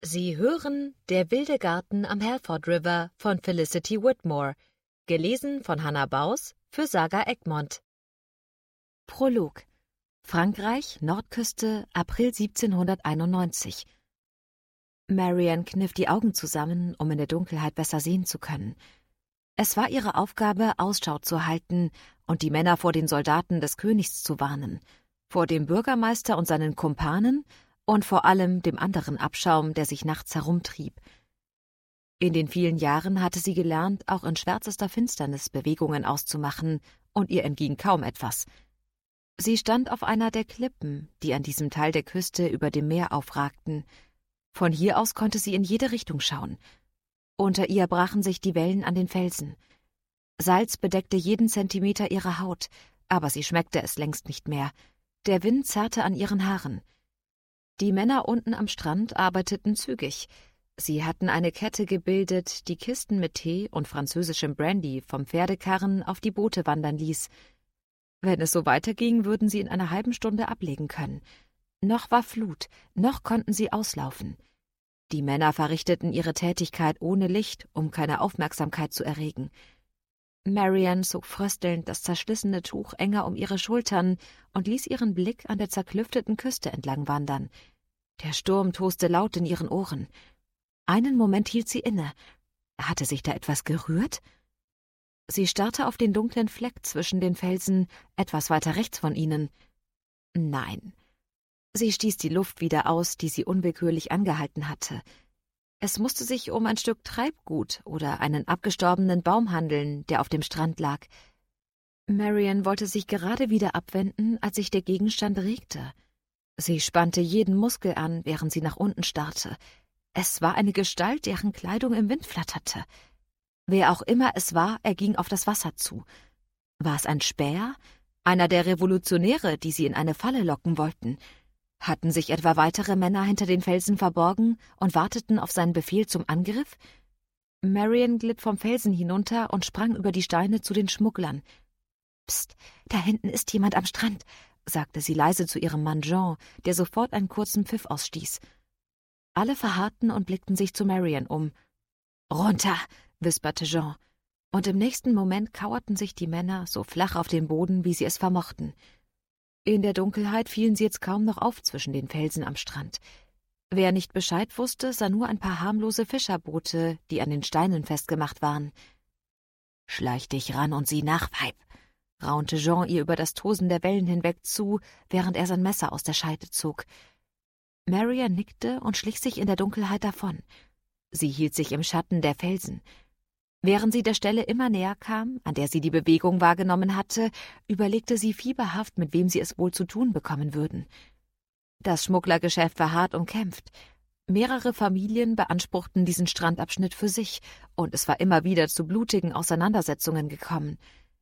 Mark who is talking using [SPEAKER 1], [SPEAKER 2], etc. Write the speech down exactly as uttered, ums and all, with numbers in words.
[SPEAKER 1] Sie hören Der wilde Garten am Halford River von Felicity Whitmore, gelesen von Hannah Baus für Saga Egmont. Prolog. Frankreich, Nordküste, April siebzehnhunderteinundneunzig. Marianne kniff die Augen zusammen, um in der Dunkelheit besser sehen zu können. Es war ihre Aufgabe, Ausschau zu halten und die Männer vor den Soldaten des Königs zu warnen, vor dem Bürgermeister und seinen Kumpanen und vor allem dem anderen Abschaum, der sich nachts herumtrieb. In den vielen Jahren hatte sie gelernt, auch in schwärzester Finsternis Bewegungen auszumachen, und ihr entging kaum etwas. Sie stand auf einer der Klippen, die an diesem Teil der Küste über dem Meer aufragten. Von hier aus konnte sie in jede Richtung schauen. Unter ihr brachen sich die Wellen an den Felsen. Salz bedeckte jeden Zentimeter ihrer Haut, aber sie schmeckte es längst nicht mehr. Der Wind zerrte an ihren Haaren. Die Männer unten am Strand arbeiteten zügig. Sie hatten eine Kette gebildet, die Kisten mit Tee und französischem Brandy vom Pferdekarren auf die Boote wandern ließ. Wenn es so weiterging, würden sie in einer halben Stunde ablegen können. Noch war Flut, noch konnten sie auslaufen. Die Männer verrichteten ihre Tätigkeit ohne Licht, um keine Aufmerksamkeit zu erregen. Marianne zog fröstelnd das zerschlissene Tuch enger um ihre Schultern und ließ ihren Blick an der zerklüfteten Küste entlang wandern. Der Sturm toste laut in ihren Ohren. Einen Moment hielt sie inne. Hatte sich da etwas gerührt? Sie starrte auf den dunklen Fleck zwischen den Felsen, etwas weiter rechts von ihnen. Nein. Sie stieß die Luft wieder aus, die sie unwillkürlich angehalten hatte. Es musste sich um ein Stück Treibgut oder einen abgestorbenen Baum handeln, der auf dem Strand lag. Marianne wollte sich gerade wieder abwenden, als sich der Gegenstand regte. Sie spannte jeden Muskel an, während sie nach unten starrte. Es war eine Gestalt, deren Kleidung im Wind flatterte. Wer auch immer es war, er ging auf das Wasser zu. War es ein Späher? Einer der Revolutionäre, die sie in eine Falle locken wollten? Hatten sich etwa weitere Männer hinter den Felsen verborgen und warteten auf seinen Befehl zum Angriff? Marianne glitt vom Felsen hinunter und sprang über die Steine zu den Schmugglern. »Psst, da hinten ist jemand am Strand«, sagte sie leise zu ihrem Mann Jean, der sofort einen kurzen Pfiff ausstieß. Alle verharrten und blickten sich zu Marianne um. »Runter«, wisperte Jean, und im nächsten Moment kauerten sich die Männer so flach auf den Boden, wie sie es vermochten. In der Dunkelheit fielen sie jetzt kaum noch auf zwischen den Felsen am Strand. Wer nicht Bescheid wusste, sah nur ein paar harmlose Fischerboote, die an den Steinen festgemacht waren. »Schleich dich ran und sieh nach, Weib«, raunte Jean ihr über das Tosen der Wellen hinweg zu, während er sein Messer aus der Scheide zog. Marianne nickte und schlich sich in der Dunkelheit davon. Sie hielt sich im Schatten der Felsen. Während sie der Stelle immer näher kam, an der sie die Bewegung wahrgenommen hatte, überlegte sie fieberhaft, mit wem sie es wohl zu tun bekommen würden. Das Schmugglergeschäft war hart umkämpft. Mehrere Familien beanspruchten diesen Strandabschnitt für sich, und es war immer wieder zu blutigen Auseinandersetzungen gekommen.